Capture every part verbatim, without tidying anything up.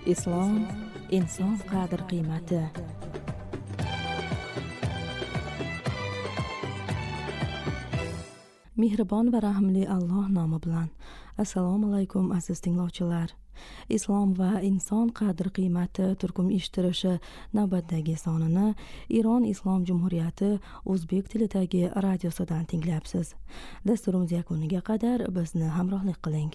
Islom inson qadr-qiymati. Mehribon va rahimli Alloh nomi bilan. Assalomu alaykum aziz tinglovchilar. Islom va inson qadr-qiymati turkum eshittirishi navbatdagi sonini Iron Islom Jumhuriyati o'zbek tilidagi radiosidan tinglayapsiz. Dasturimiz yakuniga qadar bizni hamrohlik qiling.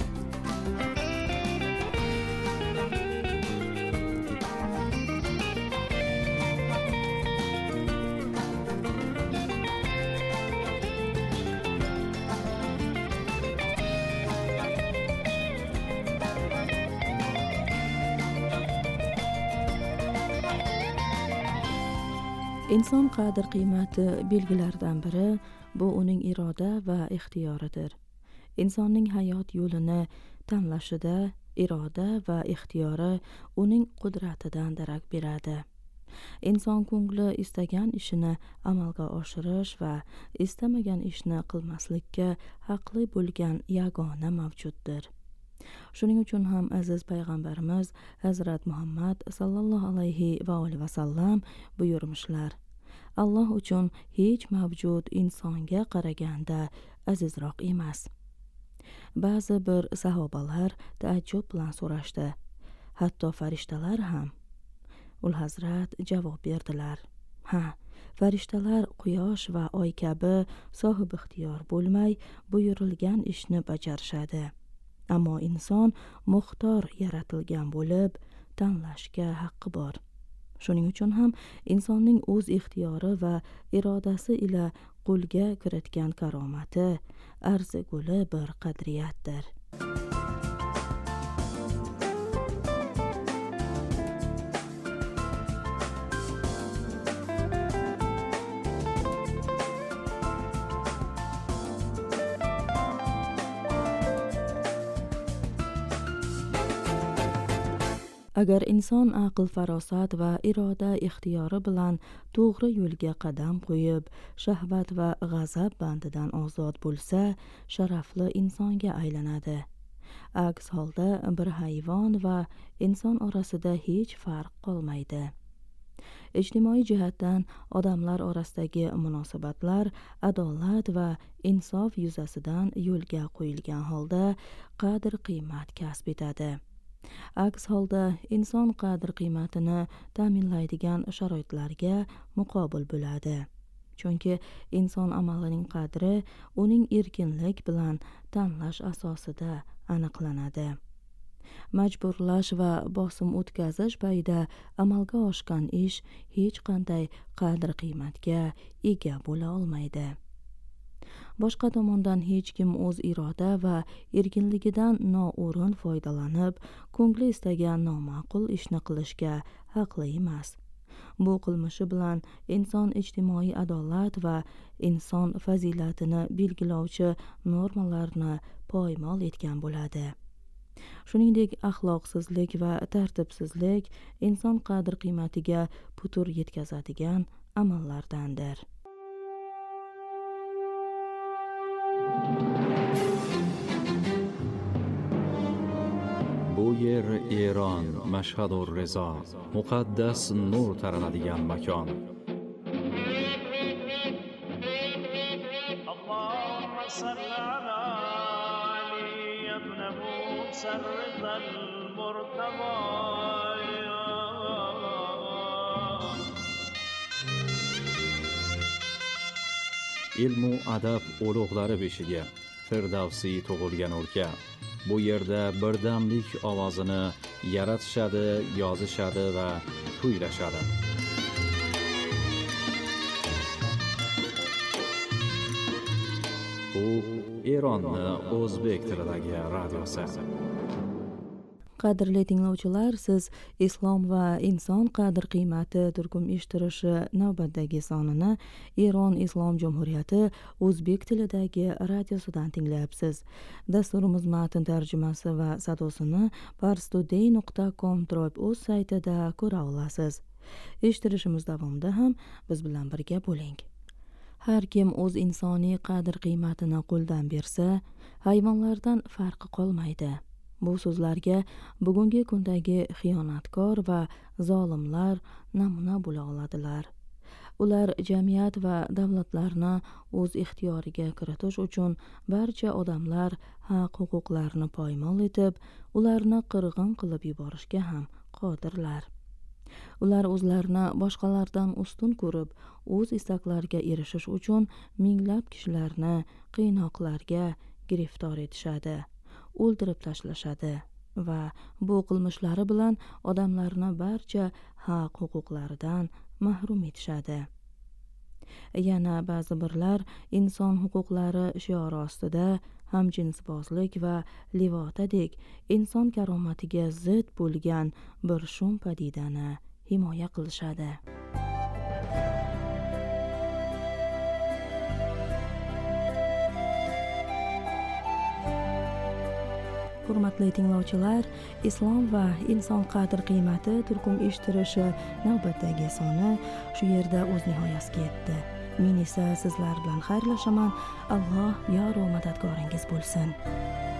Inson qadr-qiymati belgilaridan biri bu uning iroda va ixtiyoridir. Insonning hayot yo'lini tanlashida iroda va ixtiyori uning qudratidan darak beradi. Inson ko'ngli istagan ishini amalga oshirish va istamagan ishni qilmaslikka haqli bo'lgan yagona mavjuddir. Shuning uchun ham aziz payg'ambarimiz Hazrat Muhammad sallallohu alayhi va alihi vasallam buyurmishlar: Alloh uchun hech mavjud insonga qaraganda azizroq emas. Ba'zi bir sahobalar taajjub bilan so'rashdi. Hatto farishtalar ham. Ul Hazrat javob berdilar: Ha, farishtalar quyosh va oy kabi sohib ixtiyor bo'lmay buyurilgan ishni bajarishadi. Ammo inson muxtor yaratilgan bo'lib, tanlashga haqqi bor. Shuning uchun ham insonning o'z ixtiyori va irodasi ila qo'lga kiritgan karomati arziguli bir qadriyatdir. Agar inson aql farosat va iroda ixtiyori bilan to'g'ri yo'lga qadam qo'yib, shahvat va g'azab bandidan ozod bo'lsa, sharafli insonga aylanadi. Aks holda bir hayvon va inson orasida hech farq qolmaydi. Ijtimoiy jihatdan odamlar orasidagi munosabatlar adolat va insof yuzasidan yo'lga qo'yilgan holda qadr-qiymat kasb etadi. Aks holda inson qadr-qiymatini ta'minlaydigan sharoitlarga muqobil bo'ladi. Chunki inson amalining qadri uning erkinlik bilan tanlash asosida aniqlanadi. Majburlash va bosim o'tkazish payida amalga oshgan ish hech qanday qadr-qiymatga ega bo'la olmaydi. Boshqa tomondan hech kim o'z iroda va erkinligidan noo'rin foydalanib, ko'ngli istagan noma'qul ishni qilishga haqli emas. Bu qilmishi bilan inson ijtimoiy adolat va inson fazilatini belgilovchi normalarni poymol etgan bo'ladi. Shuningdek, axloqsizlik va tartibsizlik inson qadr-qiymatiga putur yetkazadigan amallardandir. Bu yer Eron, Mashhad-ur Rizo, muqaddas nur taranadigan makon. Allohumma salli ala Ali ibn Musarrid al-Murtaba. Ilmu adab ulug'lari beshiga Firdavsi tug'ilgan o'lka. Bu yerda birdamlik ovozini yaratishadi, yozishadi va kuylashadi. Bu Eronning o'zbek tilidagi radiosi. Qadrli tinglovchilar, siz Islom va inson qadr-qiymati turkum eshittirishi navbatdagi sonini Iron Islom Jumhuriyati o'zbek tilidagi radiosidan tinglayapsiz. Dasturimiz matn tarjimasi va sadosini parstoday nuqta com o'z saytida ko'ra olasiz. Eshittirishimiz davomida ham biz bilan birga bo'ling. Har kim o'z insoniy qadr-qiymatini qo'ldan bersa, hayvonlardan farqi qolmaydi. Bu so'zlarga bugungi kundagi xiyonatkor va zolimlar namuna bo'la oladilar. Ular jamiyat va davlatlarni o'z ixtiyoriga kiritish uchun barcha odamlar haq-huquqlarini poymol etib, ularni qirg'in qilib yuborishga ham qodirlar. Ular o'zlarini boshqalardan ustun ko'rib, o'z istaklariga erishish uchun minglab kishilarni qiynoqlarga giriftor etishadi, o'ldirib tashlashadi va bu qilmishlari bilan odamlarni barcha haq-huquqlaridan mahrum etishadi. Yana ba'zi birlar inson huquqlari shiori ostida hamjinsbozlik va livotadek inson karomatiga zid bo'lgan bir shum padidani himoya qilishadi. Hurmatli tinglovchilar, islom va inson qadr-qiymati turkum eshittirishi navbatdagi soni shu yerda o'z nihoyasiga yetdi. Men esa sizlar bilan xayrlashaman. Alloh yor va madadkoringiz bo'lsin.